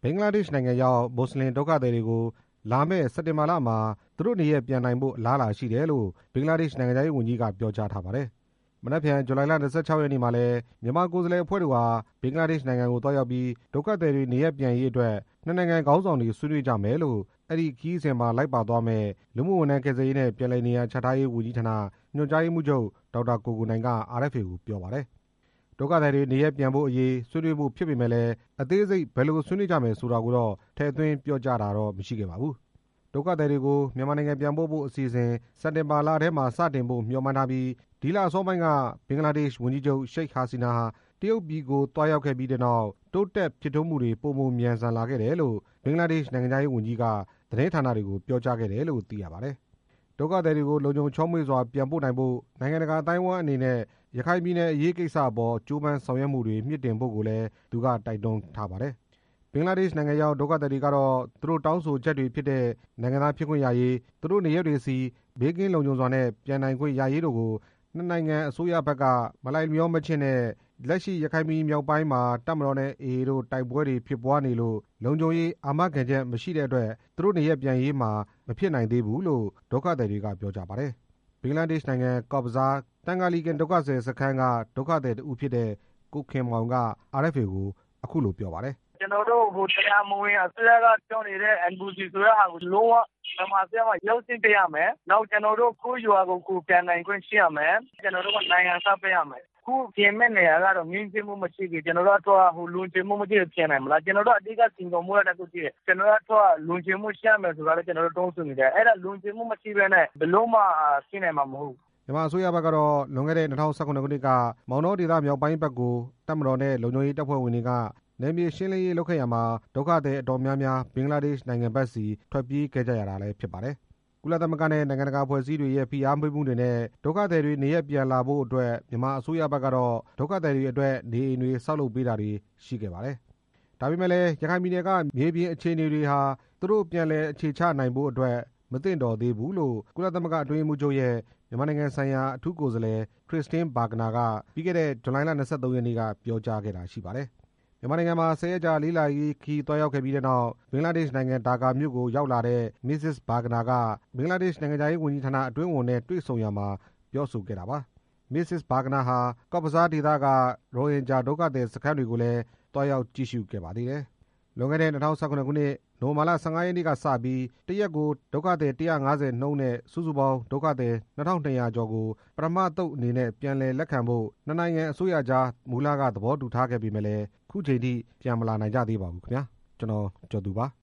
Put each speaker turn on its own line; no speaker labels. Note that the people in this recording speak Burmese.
ဘင်္ဂလားဒေ့ရှ်နိုင်ငံရောက်မွတ်စလင်ဒုက္ခသည်တွေကိုလာမယ့်စက်တင်ဘာလမှာသူတို့နေရပြန်နိုင်ဖို့အလားအလာရှိတယ်လို့ဘင်္ဂလားဒေ့ရှ်နိုင်ငံသားရေးဝန်ကြီးကပြောကြားထားပါတယ်။မနက်ဖြန်ဇူလိုင်လ26 ရက်နေ့မှာလည်းမြန်မာကိုယ်စားလှယ်အဖွဲ့တို့ဟာဘင်္ဂလားဒေ့ရှ်နိုင်ငံကိုသွားရောက်ပြီးဒုက္ခသည်တွေနေရပြန်ရေးအတွက်နှစ်နိုင်ငံခေါင်းဆောင်တွေဆွေးနွေးကြမယ်လို့အဲ့ဒီခရီးစဉ်မှာလိုက်ပါသွားမယ်လူမှုဝန်ထမ်းကယ်ဆယ်ရေးနဲ့ပြည်လည်နေရာချထားရေးဝန်ကြီးဌာနညွှန်ကြားရေးမှူးချုပ်ဒေါက်တာကိုကိုနိုင်က RFA ကိုပြောပါတယ်။ဒုက္ခသည်တွေနေရပြန်ဖို့အရေးဆွေးနွေးဖို့ဖြစ်ပေမဲ့လည်းအသေးစိတ်ဘယ်လိုဆွေးနွေးကြမယ်ဆိုတာကိုတော့ထည့်သွင်းပြောကြားတာတော့မရှိခဲ့ပါဘူး။ဒုက္ခသည်တွေကိုမြန်မာနိုင်ငံပြန်ပို့ဖို့အစီအစဉ်စက်တင်ဘာလထဲမှာစတင်ဖို့မျှော်မှန်းထားပြီးဒီလအစောပိုင်းကဘင်္ဂလားဒေ့ရှ်ဝန်ကြီးချုပ်ရှိတ်ဟာစီနာဟာတရုတ်ပြည်ကိုတွားရောက်ခဲ့ပြီးတဲ့နောက်တိုးတက်ဖြစ်ထွန်းမှုတွေပိုမိုမြန်ဆန်လာခဲ့တယ်လို့ဘင်္ဂလားဒေ့ရှ်နိုင်ငံသားရေးဝန်ကြီးကသတင်းဌာနတွေကိုပြောကြားခဲ့တယ်လို့သိရပါတယ်။ဒုက္ခသည်တွေကိုလုံခြုံချောမွေ့စွာပြန်ပို့နိုင်ဖို့နိုင်ငံတကာအတိုင်းအဝန်းအနေနဲ့ရခိုင်ပြည်နယ်အရေးကိစ္စအပေါ်ကြိုးပမ်းဆောင်ရွက်မှုတွေမြင့်တင်ဖို့ကိုလည်းသူကတိုက်တွန်းထားပါတယ်။ဘင်္ဂလားဒေ့ရှ်နိုင်ငံရောက်ဒုက္ခသည်တွေကတော့သူတို့တောင်းဆိုချက်တွေဖြစ်တဲ့နိုင်ငံသားဖြစ်ခွင့်ရရေးသူတို့နေရပ်တွေစီဘေးကင်းလုံခြုံစွာနဲ့ပြန်နိုင်ခွင့်ရရေးတို့ကိုနှစ်နိုင်ငံအစိုးရဘက်ကမလိုက်လျောမချင်းနဲ့လက်ရှိရခိုင်ပြည်မြောက်ပိုင်းမှာတပ်မတော်နဲ့ AA တို့တိုက်ပွဲတွေဖြစ်ပွားနေလို့လုံခြုံရေးအာမခံချက်မရှိတဲ့အတွက်သူတို့နေရပ်ပြန်ရေးမှာမဖြစ်နိုင်သေးဘူးလို့ဒုက္ခသည်တွေကပြောကြပါတယ်။ဘင်္ဂလားဒေ့ရှ်နိုင်ငံကော့ဘဇားတန်ဂါလီကန်ဒုက္ခသည်စခန်းကဒုက္ခသည်တူဖြစ်တဲ့ကိုခင်မောင်က RFA ကိုအခုလိုပြောပါတယ်
။ကျွန်တော်တို့တရားမဝင်အစိုးရကပြောနေတဲ့ NUG ဆိုတဲ့ဟာကိုလုံးဝမြန်မာအစိုးရကရုပ်သိမ်းပေးရမယ်။နောက်ကျွန်တော်တို့ကိုရွာကိုကိုပြန်နိုင်ခွင့်ရှိရမယ်။ကျွန်တော်တို့ကနိုင်ငံသားပေးရမယ်။ခုပြင်မဲ့နေရာကတော့ငြင်းချမှုမရှိဘူးကျွန်တော်တို့ကတော့လုံခြုံမှုမရှိပြင်နိုင်မလားကျွန်တော်တို့အဓိကစင်ကုန်မှုရတဲ့ခုတည်းကျွန်တော်တို့လုံခြုံမှုရှိရမယ်ဆိုတာလည်းကျွန်တော်တို့တောင်းဆိုနေတယ်အဲ့ဒါလုံခြုံမှုမရှိဘဲနဲ့ဘယ်လို့မှရှင်းနိုင်မှာမဟုတ်
မြန်မာအစိုးရဘက်ကတော့လွန်ခဲ့တဲ့2019ခုနှစ်ကမောင်တောဒေသမြောက်ပိုင်းဘက်ကိုတပ်မတော်နဲ့လုံခြုံရေးတပ်ဖွဲ့ဝင်တွေကနယ်မြေရှင်းလင်းရေးလုပ်ခဲ့ရမှာဒုက္ခသည်အတော်များများဘင်္ဂလားဒေ့ရှ်နိုင်ငံဘက်စီထွက်ပြေးခဲ့ကြရတာလည်းဖြစ်ပါတယ်။ကုလသမဂ္ဂနဲ့နိုင်ငံတကာအဖွဲ့အစည်းတွေရဲ့ဖိအားပေးမှုတွေနဲ့ဒုက္ခသည်တွေနေရပ်ပြန်လာဖို့အတွက်မြန်မာအစိုးရဘက်ကတော့ဒုက္ခသည်တွေအတွက်နေအိမ်တွေဆောက်လုပ်ပေးတာတွေရှိခဲ့ပါတယ်။ဒါပေမဲ့လည်းရခိုင်ပြည်နယ်ကမြေပြင်အခြေအနေတွေဟာသူတို့ပြန်လည်အခြေချနိုင်ဖို့အတွက်မသင့်တော်သေးဘူးလို့ကုလသမဂ္ဂအတွင်းရေးမှူးချုပ်ရဲ့မြန်မာနိုင်ငံဆိုင်ရာအထူးကိုယ်စားလှယ်ခရစ်စတင်းဘာဂနာကပြီးခဲ့တဲ့ဇူလိုင်လ23 ရက်နေ့ကပြောကြားခဲ့တာရှိပါတယ်။မြန်မာနိုင်ငံမှာ10 ရက်ကြာလေးလာရေးခီးသွားရောက်ခဲ့ပြီးတဲ့နောက်ဘင်္ဂလားဒေ့ရှ်နိုင်ငံဒါကာမြို့ကိုရောက်လာတဲ့ Mrs. ဘာဂနာကဘင်္ဂလားဒေ့ရှ်နိုင်ငံသားရေးဝန်ကြီးဌာနအတွင်းဝန်နဲ့တွေ့ဆုံရမှာပြောဆိုခဲ့တာပါ။ Mrs. ဘာဂနာဟာကော့ဘဇားဒေသကရိုဟင်ဂျာဒုက္ခသည်စခန်းတွေကိုလည်းတွားရောက်ကြည့်ရှုခဲ့ပါသေးတယ်။လွန်ခဲ့တဲ့2019ခုနှစ်နိုဝင်ဘာလ15 ရက်နေ့ကစပြီးတရက်ကိုဒုက္ခသည်150နှုန်းနဲ့စုစုပေါင်းဒုက္ခသည်2200ကျော်ကိုပထမသုတ်အနေနဲ့ပြန်လည်လက်ခံဖို့နှစ်နိုင်ငံအစိုးရကြားမူလကသဘောတူထားခဲ့ပေမဲ့လည်းခုချိန်ထိပြန်မလာနိုင်ကြသေးပါဘူးခင်ဗျာကျွန်တော်ကျော်သူပါ